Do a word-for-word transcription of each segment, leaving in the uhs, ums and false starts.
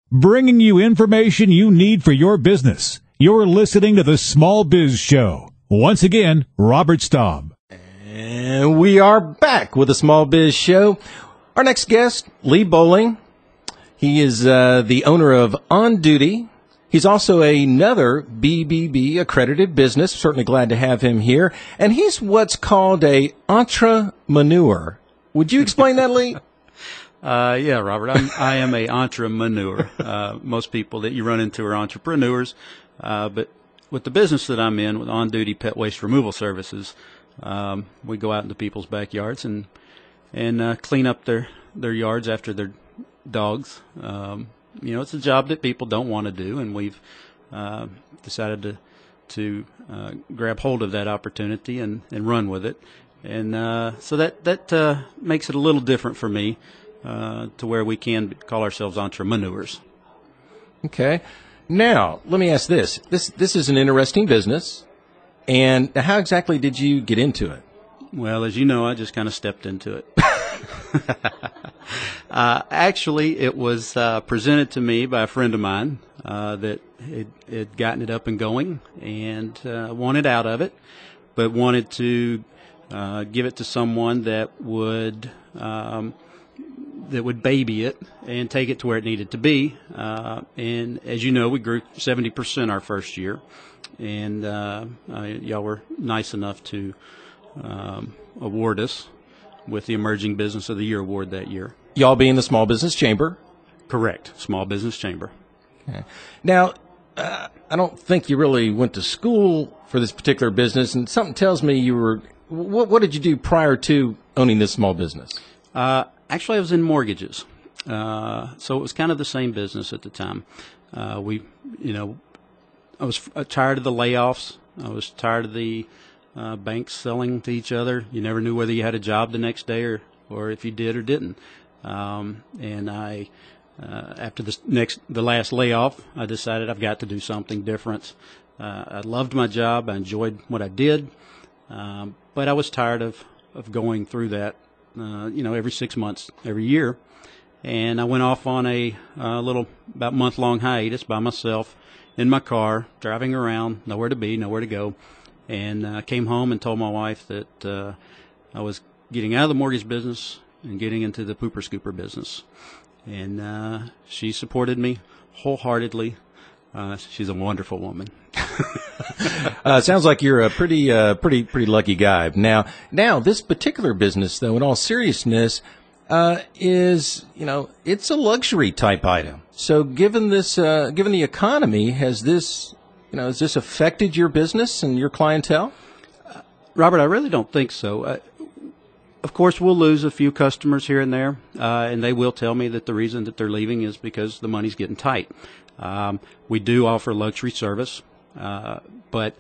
bringing you information you need for your business. You're listening to the Small Biz Show. Once again, Robert Staub. And we are back with the Small Biz Show. Our next guest, Lee Bowling. He is uh, the owner of On Duty. He's also another B B B accredited business. Certainly glad to have him here. And he's what's called a entrepreneur. Would you explain that, Lee? Uh, yeah, Robert, I'm, I am a entrepreneur. Uh, most people that you run into are entrepreneurs. Uh, but with the business that I'm in, with On Duty Pet Waste Removal Services, um, we go out into people's backyards and and uh, clean up their, their yards after their dogs. Um, you know, it's a job that people don't want to do, and we've uh, decided to to uh, grab hold of that opportunity and, and run with it. And uh, so that that uh, makes it a little different for me. Uh, to where we can call ourselves entrepreneurs. Okay. Now, let me ask this. This this is an interesting business. And how exactly did you get into it? Well, as you know, I just kind of stepped into it. uh, actually, it was uh, presented to me by a friend of mine uh, that had, had gotten it up and going and uh, wanted out of it, but wanted to uh, give it to someone that would um, that would baby it and take it to where it needed to be. Uh, and as you know, we grew seventy percent our first year. And uh, uh, y'all were nice enough to um, award us with the Emerging Business of the Year award that year. Y'all being the Small Business Chamber? Correct. Small Business Chamber. Okay. Now, uh, I don't think you really went to school for this particular business. And something tells me you were, what, what did you do prior to owning this small business? Uh, actually, I was in mortgages, uh, so it was kind of the same business at the time. Uh, we, you know, I was tired of the layoffs. I was tired of the uh, banks selling to each other. You never knew whether you had a job the next day or, or if you did or didn't. Um, and I, uh, after the next, the last layoff, I decided I've got to do something different. Uh, I loved my job. I enjoyed what I did, um, but I was tired of of going through that. Uh, you know, every six months, every year. And I went off on a, a little, about month-long hiatus by myself in my car, driving around, nowhere to be, nowhere to go. And I uh, came home and told my wife that uh, I was getting out of the mortgage business and getting into the pooper scooper business. And uh, she supported me wholeheartedly. Uh, she's a wonderful woman. uh, sounds like you're a pretty, uh, pretty, pretty lucky guy. Now, now this particular business, though, in all seriousness, uh, is you know it's a luxury type item. So, given this, uh, given the economy, has this, you know, has this affected your business and your clientele? Uh, Robert, I really don't think so. Uh, of course, we'll lose a few customers here and there, uh, and they will tell me that the reason that they're leaving is because the money's getting tight. Um, we do offer luxury service, uh, but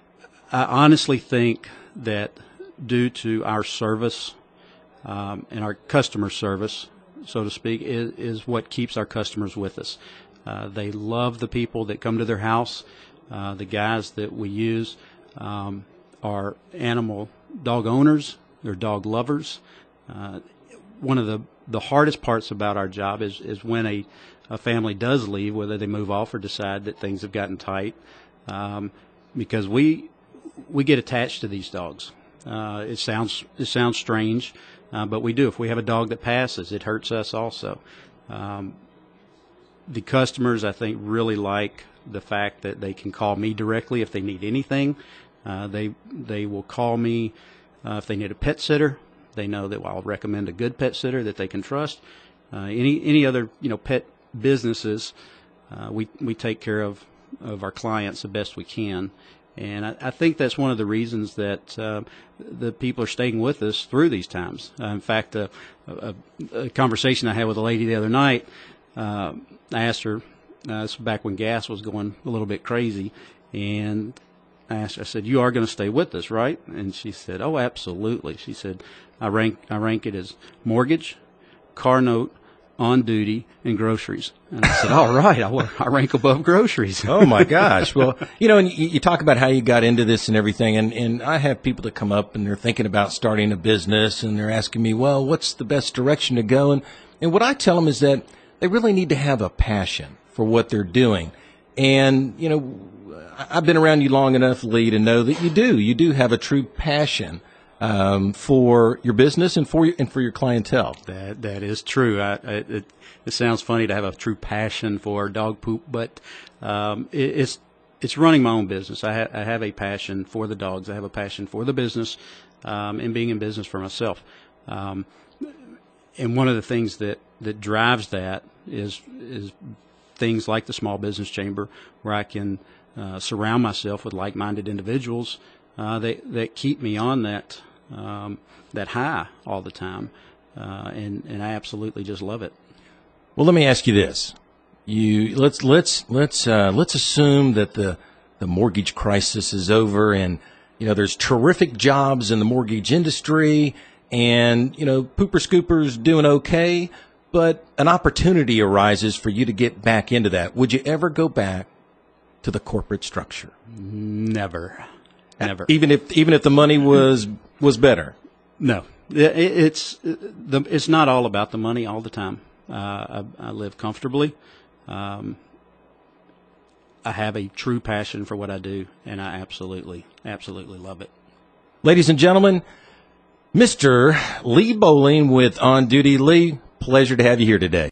I honestly think that due to our service um, and our customer service, so to speak, is, is what keeps our customers with us. Uh, they love the people that come to their house. Uh, the guys that we use um, are animal dog owners. They're dog lovers. Uh, one of the, the hardest parts about our job is, is when a a family does leave, whether they move off or decide that things have gotten tight, um, because we we get attached to these dogs. Uh, it sounds it sounds strange, uh, but we do. If we have a dog that passes, it hurts us also. Um, the customers, I think, really like the fact that they can call me directly if they need anything. Uh, they they will call me uh, if they need a pet sitter. They know that I'll recommend a good pet sitter that they can trust. Uh, any any other you know pet businesses, uh, we we take care of, of our clients the best we can, and I, I think that's one of the reasons that uh, the people are staying with us through these times. Uh, in fact, uh, a, a conversation I had with a lady the other night, uh, I asked her, uh, this was back when gas was going a little bit crazy, and I asked her, I said, "You are going to stay with us, right?" And she said, "Oh, absolutely." She said, "I rank I rank it as mortgage, car note, On Duty, and groceries." And I said, "All right, I, I rank above groceries." Oh my gosh! Well, you know, and you, you talk about how you got into this and everything, and and I have people that come up and they're thinking about starting a business, and they're asking me, "Well, what's the best direction to go?" And and what I tell them is that they really need to have a passion for what they're doing. And, you know, I've been around you long enough, Lee, to know that you do. You do have a true passion um, for your business and for your, and for your clientele. That that is true. I, I, it, it sounds funny to have a true passion for dog poop, but um, it, it's it's running my own business. I, ha- I have a passion for the dogs. I have a passion for the business, um, and being in business for myself. Um, and one of the things that, that drives that is is things like the Small Business Chamber, where I can uh, surround myself with like-minded individuals uh, that that keep me on that um, that high all the time, uh, and and I absolutely just love it. Well, let me ask you this: you let's let's let's uh, let's assume that the the mortgage crisis is over, and you know there's terrific jobs in the mortgage industry, and you know Pooper Scooper's doing okay, but an opportunity arises for you to get back into that. Would you ever go back to the corporate structure? Never, never. Even if even if the money was was better. No, it, it's the it's not all about the money all the time. Uh, I, I live comfortably. Um, I have a true passion for what I do, and I absolutely, absolutely love it. Ladies and gentlemen, Mister Lee Bowling with On Duty. Lee, pleasure to have you here today.